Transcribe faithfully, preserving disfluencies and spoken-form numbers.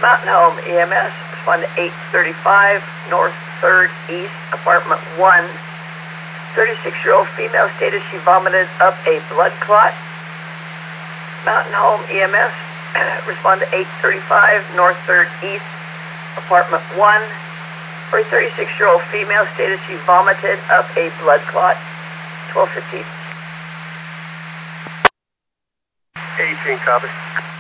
Mountain Home E M S, respond to eight thirty-five North third East, apartment one. thirty-six-year-old female stated she vomited up a blood clot. Mountain Home E M S, respond to eight thirty-five North third East, apartment one. For a thirty-six-year-old female stated she vomited up a blood clot. twelve fifteen. eighteen, copy.